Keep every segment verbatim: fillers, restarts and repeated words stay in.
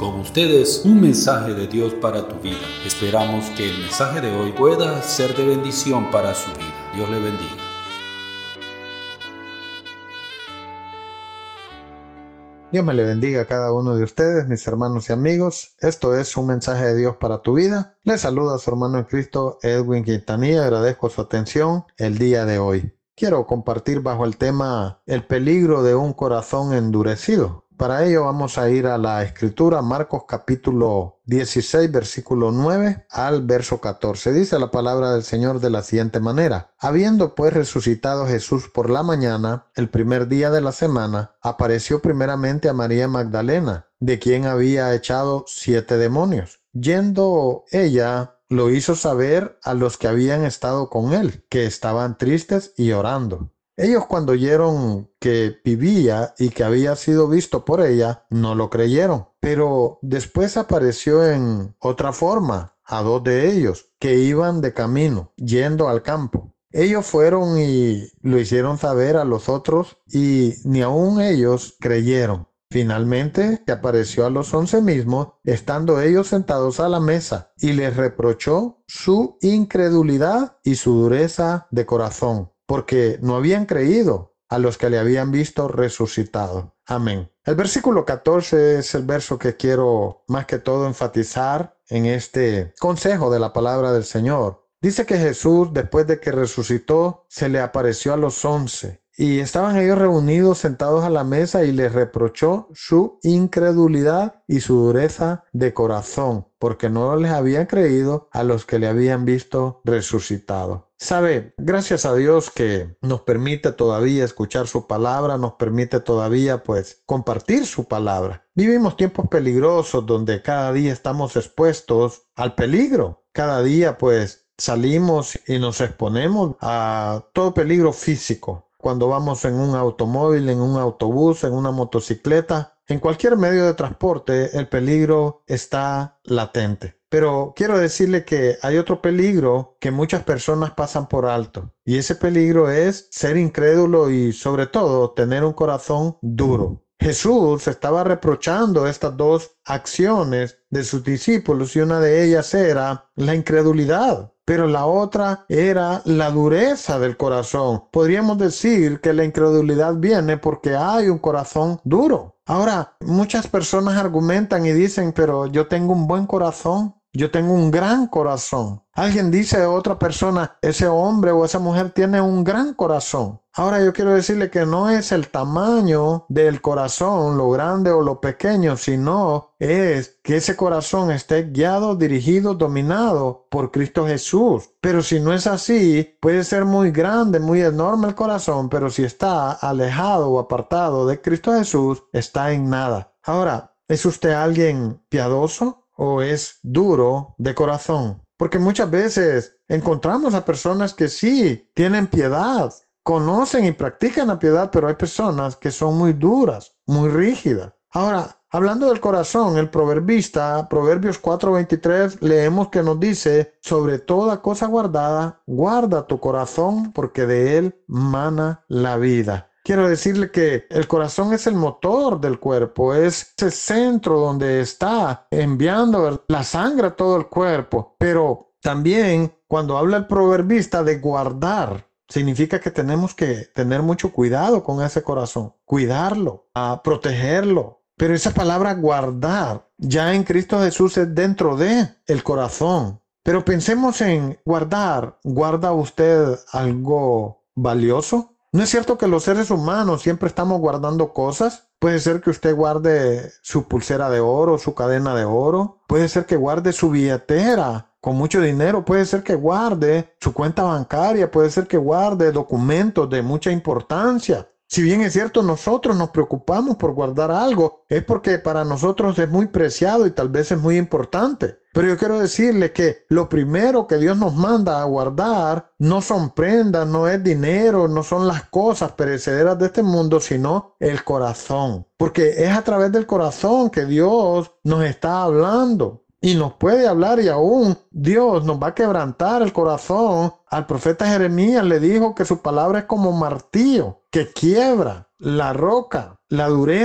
Con ustedes, un mensaje de Dios para tu vida. Esperamos que el mensaje de hoy pueda ser de bendición para su vida. Dios le bendiga. Dios me le bendiga a cada uno de ustedes, mis hermanos y amigos. Esto es un mensaje de Dios para tu vida. Les saluda a su hermano en Cristo, Edwin Quintanilla. Agradezco su atención el día de hoy. Quiero compartir bajo el tema el peligro de un corazón endurecido. Para ello vamos a ir a la Escritura, Marcos capítulo dieciséis, versículo nueve al verso catorce. Dice la palabra del Señor de la siguiente manera: Habiendo pues resucitado Jesús por la mañana, el primer día de la semana, apareció primeramente a María Magdalena, de quien había echado siete demonios. Yendo ella, lo hizo saber a los que habían estado con él, que estaban tristes y orando. Ellos, cuando oyeron que vivía y que había sido visto por ella, no lo creyeron. Pero después apareció en otra forma a dos de ellos que iban de camino, yendo al campo. Ellos fueron y lo hicieron saber a los otros y ni aun ellos creyeron. Finalmente se apareció a los once mismos, estando ellos sentados a la mesa, y les reprochó su incredulidad y su dureza de corazón, porque no habían creído a los que le habían visto resucitado. Amén. El versículo catorce es el verso que quiero más que todo enfatizar en este consejo de la palabra del Señor. Dice que Jesús, después de que resucitó, se le apareció a los once. Y estaban ellos reunidos sentados a la mesa y les reprochó su incredulidad y su dureza de corazón, porque no les habían creído a los que le habían visto resucitado. Sabe, gracias a Dios que nos permite todavía escuchar su palabra, nos permite todavía pues compartir su palabra. Vivimos tiempos peligrosos donde cada día estamos expuestos al peligro. Cada día pues salimos y nos exponemos a todo peligro físico. Cuando vamos en un automóvil, en un autobús, en una motocicleta, en cualquier medio de transporte, el peligro está latente. Pero quiero decirle que hay otro peligro que muchas personas pasan por alto. Y ese peligro es ser incrédulo y, sobre todo, tener un corazón duro. Jesús estaba reprochando estas dos acciones de sus discípulos y una de ellas era la incredulidad. Pero la otra era la dureza del corazón. Podríamos decir que la incredulidad viene porque hay un corazón duro. Ahora, muchas personas argumentan y dicen, pero yo tengo un buen corazón. Yo tengo un gran corazón. Alguien dice a otra persona, ese hombre o esa mujer tiene un gran corazón. Ahora yo quiero decirle que no es el tamaño del corazón, lo grande o lo pequeño, sino es que ese corazón esté guiado, dirigido, dominado por Cristo Jesús. Pero si no es así, puede ser muy grande, muy enorme el corazón, pero si está alejado o apartado de Cristo Jesús, está en nada. Ahora, ¿es usted alguien piadoso o es duro de corazón? Porque muchas veces encontramos a personas que sí tienen piedad, conocen y practican la piedad, pero hay personas que son muy duras, muy rígidas. Ahora, hablando del corazón, el proverbista, Proverbios cuatro veintitrés, leemos que nos dice, sobre toda cosa guardada, guarda tu corazón, porque de él mana la vida. Quiero decirle que el corazón es el motor del cuerpo, es ese centro donde está enviando la sangre a todo el cuerpo. Pero también cuando habla el proverbista de guardar, significa que tenemos que tener mucho cuidado con ese corazón, cuidarlo, a protegerlo. Pero esa palabra guardar ya en Cristo Jesús es dentro de el corazón. Pero pensemos en guardar. ¿Guarda usted algo valioso? ¿No es cierto que los seres humanos siempre estamos guardando cosas? Puede ser que usted guarde su pulsera de oro, su cadena de oro. Puede ser que guarde su billetera con mucho dinero. Puede ser que guarde su cuenta bancaria. Puede ser que guarde documentos de mucha importancia. Si bien es cierto, nosotros nos preocupamos por guardar algo, es porque para nosotros es muy preciado y tal vez es muy importante. Pero yo quiero decirle que lo primero que Dios nos manda a guardar no son prendas, no es dinero, no son las cosas perecederas de este mundo, sino el corazón. Porque es a través del corazón que Dios nos está hablando. Y nos puede hablar y aún Dios nos va a quebrantar el corazón. Al profeta Jeremías le dijo que su palabra es como martillo, que quiebra la roca, la dureza.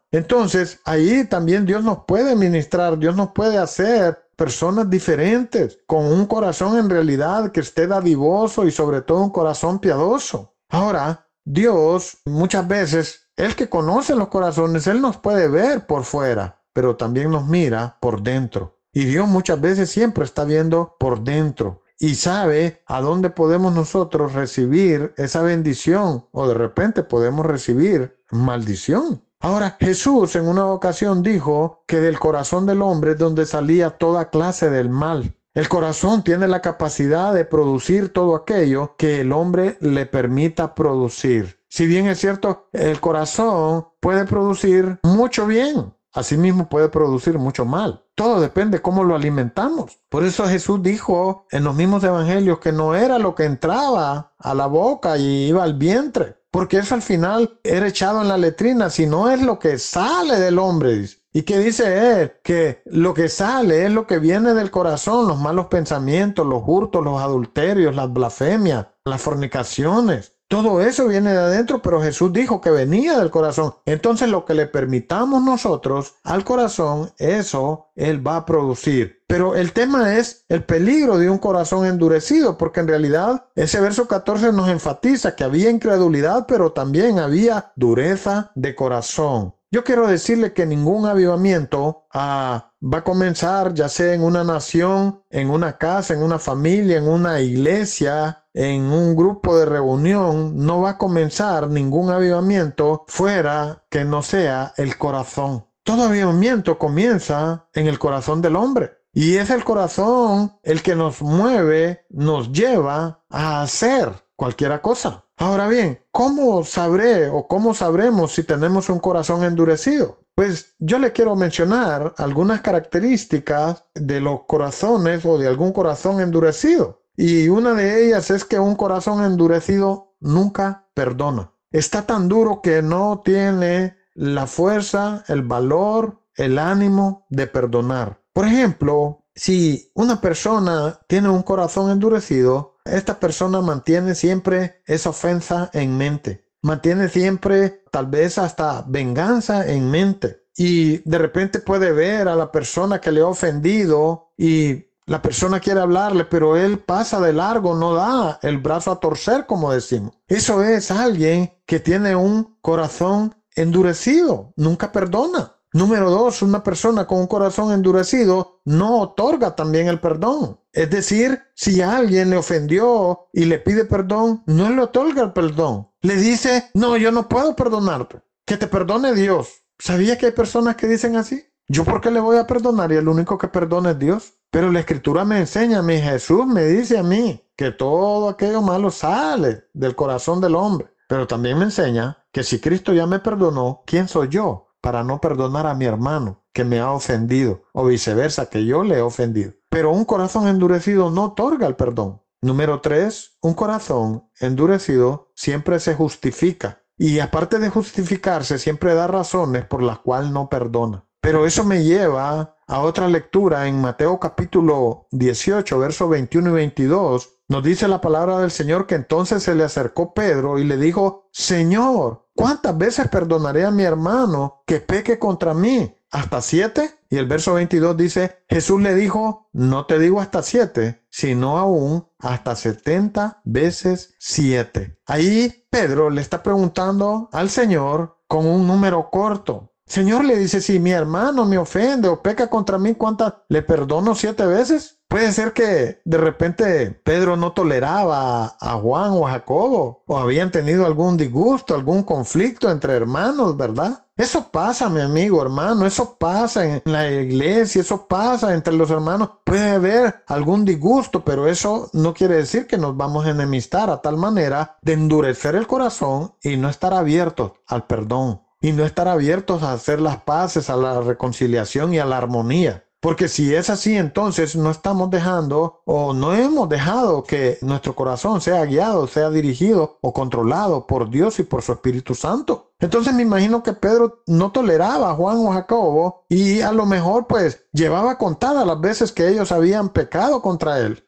Entonces, ahí también Dios nos puede ministrar, Dios nos puede hacer personas diferentes, con un corazón en realidad que esté dadivoso y sobre todo un corazón piadoso. Ahora, Dios muchas veces, Él que conoce los corazones, Él nos puede ver por fuera, pero también nos mira por dentro. Y Dios muchas veces siempre está viendo por dentro y sabe a dónde podemos nosotros recibir esa bendición o de repente podemos recibir maldición. Ahora, Jesús en una ocasión dijo que del corazón del hombre es donde salía toda clase del mal. El corazón tiene la capacidad de producir todo aquello que el hombre le permita producir. Si bien es cierto, el corazón puede producir mucho bien, asimismo puede producir mucho mal. Todo depende cómo lo alimentamos. Por eso Jesús dijo en los mismos evangelios que no era lo que entraba a la boca y iba al vientre, porque eso al final era echado en la letrina, sino es lo que sale del hombre. ¿Y qué dice él? Que lo que sale es lo que viene del corazón, los malos pensamientos, los hurtos, los adulterios, las blasfemias, las fornicaciones. Todo eso viene de adentro, pero Jesús dijo que venía del corazón. Entonces lo que le permitamos nosotros al corazón, eso Él va a producir. Pero el tema es el peligro de un corazón endurecido, porque en realidad ese verso catorce nos enfatiza que había incredulidad, pero también había dureza de corazón. Yo quiero decirle que ningún avivamiento ah, va a comenzar ya sea en una nación, en una casa, en una familia, en una iglesia, en un grupo de reunión. No va a comenzar ningún avivamiento fuera que no sea el corazón. Todo avivamiento comienza en el corazón del hombre. Y es el corazón el que nos mueve, nos lleva a hacer cualquier cosa. Ahora bien, ¿cómo sabré o cómo sabremos si tenemos un corazón endurecido? Pues yo le quiero mencionar algunas características de los corazones o de algún corazón endurecido. Y una de ellas es que un corazón endurecido nunca perdona. Está tan duro que no tiene la fuerza, el valor, el ánimo de perdonar. Por ejemplo, si una persona tiene un corazón endurecido, esta persona mantiene siempre esa ofensa en mente. Mantiene siempre tal vez hasta venganza en mente. Y de repente puede ver a la persona que le ha ofendido y la persona quiere hablarle, pero él pasa de largo, no da el brazo a torcer, como decimos. Eso es alguien que tiene un corazón endurecido, nunca perdona. Número dos, una persona con un corazón endurecido no otorga también el perdón. Es decir, si alguien le ofendió y le pide perdón, no le otorga el perdón. Le dice, no, yo no puedo perdonarte. Que te perdone Dios. ¿Sabía que hay personas que dicen así? ¿Yo por qué le voy a perdonar? Y el único que perdona es Dios. Pero la Escritura me enseña a mí, Jesús me dice a mí, que todo aquello malo sale del corazón del hombre. Pero también me enseña que si Cristo ya me perdonó, ¿quién soy yo para no perdonar a mi hermano que me ha ofendido, o viceversa, que yo le he ofendido? Pero un corazón endurecido no otorga el perdón. Número tres, un corazón endurecido siempre se justifica. Y aparte de justificarse, siempre da razones por las cuales no perdona. Pero eso me lleva a otra lectura en Mateo capítulo dieciocho, versos veintiuno y veintidós. Nos dice la palabra del Señor que entonces se le acercó Pedro y le dijo, Señor, ¿cuántas veces perdonaré a mi hermano que peque contra mí? ¿Hasta siete? Y el verso veintidós dice, Jesús le dijo, no te digo hasta siete, sino aún hasta setenta veces siete. Ahí Pedro le está preguntando al Señor con un número corto. Señor, le dice, si mi hermano me ofende o peca contra mí, ¿cuántas le perdono? ¿Siete veces? Puede ser que de repente Pedro no toleraba a Juan o a Jacobo, o habían tenido algún disgusto, algún conflicto entre hermanos, ¿verdad? Eso pasa, mi amigo, hermano, eso pasa en la iglesia, eso pasa entre los hermanos. Puede haber algún disgusto, pero eso no quiere decir que nos vamos a enemistar a tal manera de endurecer el corazón y no estar abiertos al perdón. Y no estar abiertos a hacer las paces, a la reconciliación y a la armonía. Porque si es así, entonces no estamos dejando o no hemos dejado que nuestro corazón sea guiado, sea dirigido o controlado por Dios y por su Espíritu Santo. Entonces me imagino que Pedro no toleraba a Juan o a Jacobo y a lo mejor pues llevaba contadas las veces que ellos habían pecado contra él.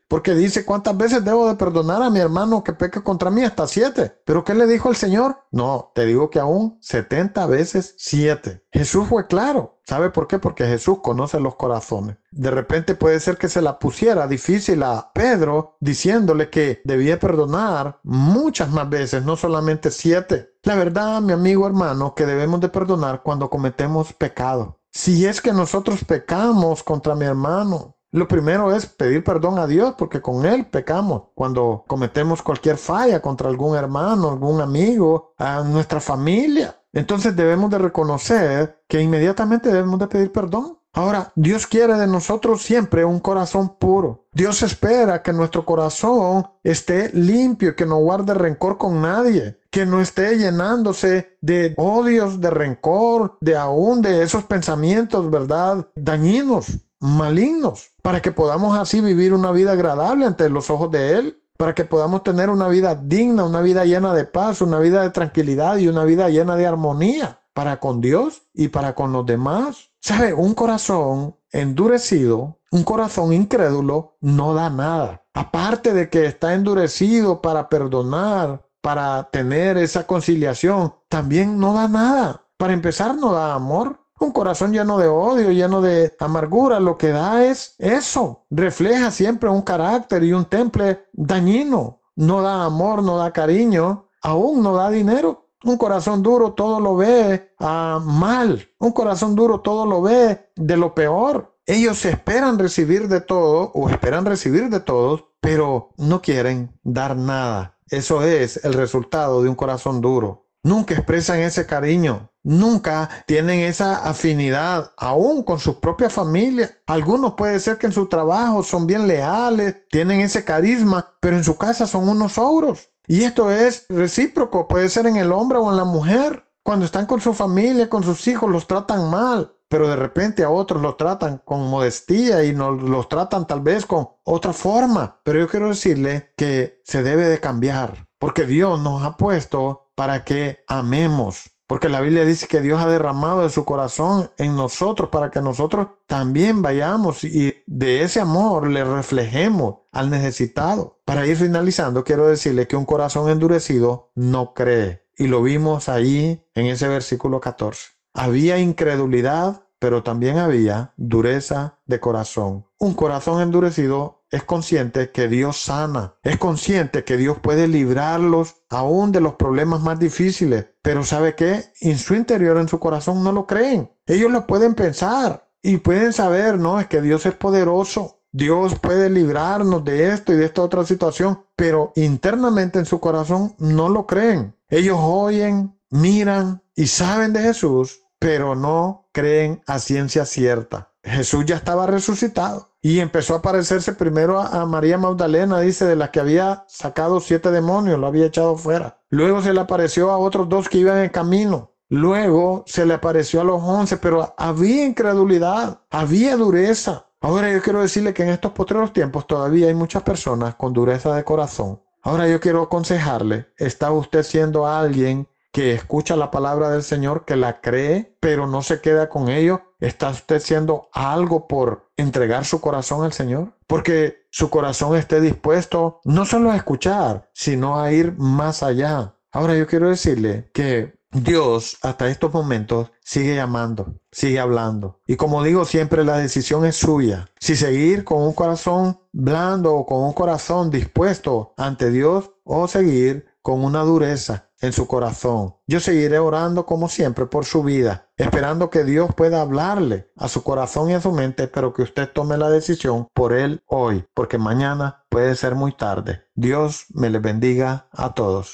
porque dice, ¿cuántas veces debo de perdonar a mi hermano que peque contra mí? Hasta siete. ¿Pero qué le dijo el Señor? No, te digo que aún setenta veces siete. Jesús fue claro. ¿Sabe por qué? Porque Jesús conoce los corazones. De repente puede ser que se la pusiera difícil a Pedro diciéndole que debía perdonar muchas más veces, no solamente siete. La verdad, mi amigo hermano, que debemos de perdonar cuando cometemos pecado. Si es que nosotros pecamos contra mi hermano, lo primero es pedir perdón a Dios porque con Él pecamos. Cuando cometemos cualquier falla contra algún hermano, algún amigo, a nuestra familia, entonces debemos de reconocer que inmediatamente debemos de pedir perdón. Ahora, Dios quiere de nosotros siempre un corazón puro. Dios espera que nuestro corazón esté limpio, que no guarde rencor con nadie, que no esté llenándose de odios, de rencor, de aún de esos pensamientos, ¿verdad?, dañinos, malignos, para que podamos así vivir una vida agradable ante los ojos de Él, para que podamos tener una vida digna, una vida llena de paz, una vida de tranquilidad y una vida llena de armonía para con Dios y para con los demás. ¿Sabe? Un corazón endurecido, un corazón incrédulo, no da nada. Aparte de que está endurecido para perdonar, para tener esa conciliación, también no da nada. Para empezar, no da amor. Un corazón lleno de odio, lleno de amargura, lo que da es eso. Refleja siempre un carácter y un temple dañino. No da amor, no da cariño, aún no da dinero. Un corazón duro todo lo ve ah, mal. Un corazón duro todo lo ve de lo peor. Ellos esperan recibir de todo o esperan recibir de todos, pero no quieren dar nada. Eso es el resultado de un corazón duro. Nunca expresan ese cariño. Nunca tienen esa afinidad, aún con su propia familia. Algunos puede ser que en su trabajo son bien leales, tienen ese carisma, pero en su casa son unos ogros. Y esto es recíproco, puede ser en el hombre o en la mujer. Cuando están con su familia, con sus hijos, los tratan mal, pero de repente a otros los tratan con modestia y nos los tratan tal vez con otra forma. Pero yo quiero decirle que se debe de cambiar, porque Dios nos ha puesto para que amemos. Porque la Biblia dice que Dios ha derramado de su corazón en nosotros para que nosotros también vayamos y de ese amor le reflejemos al necesitado. Para ir finalizando, quiero decirle que un corazón endurecido no cree. Y lo vimos ahí en ese versículo catorce. Había incredulidad, pero también había dureza de corazón. Un corazón endurecido es consciente que Dios sana, es consciente que Dios puede librarlos aún de los problemas más difíciles, pero ¿sabe qué? En su interior, en su corazón no lo creen. Ellos lo pueden pensar y pueden saber, no, es que Dios es poderoso, Dios puede librarnos de esto y de esta otra situación, pero internamente en su corazón no lo creen. Ellos oyen, miran y saben de Jesús, pero no creen a ciencia cierta. Jesús ya estaba resucitado y empezó a aparecerse primero a, a María Magdalena, dice, de la que había sacado siete demonios, lo había echado fuera. Luego se le apareció a otros dos que iban en camino. Luego se le apareció a los once, pero había incredulidad, había dureza. Ahora yo quiero decirle que en estos postreros tiempos todavía hay muchas personas con dureza de corazón. Ahora yo quiero aconsejarle, ¿está usted siendo alguien que escucha la palabra del Señor, que la cree, pero no se queda con ello? ¿Está usted haciendo algo por entregar su corazón al Señor? Porque su corazón esté dispuesto no solo a escuchar, sino a ir más allá. Ahora yo quiero decirle que Dios hasta estos momentos sigue llamando, sigue hablando. Y como digo siempre, la decisión es suya. Si seguir con un corazón blando o con un corazón dispuesto ante Dios, o seguir con una dureza en su corazón. Yo seguiré orando como siempre por su vida, esperando que Dios pueda hablarle a su corazón y a su mente, pero que usted tome la decisión por él hoy, porque mañana puede ser muy tarde. Dios me les bendiga a todos.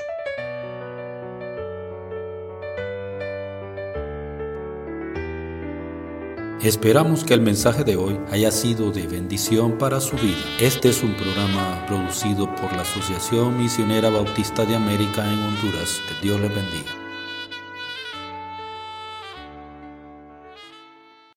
Esperamos que el mensaje de hoy haya sido de bendición para su vida. Este es un programa producido por la Asociación Misionera Bautista de América en Honduras. Que Dios les bendiga.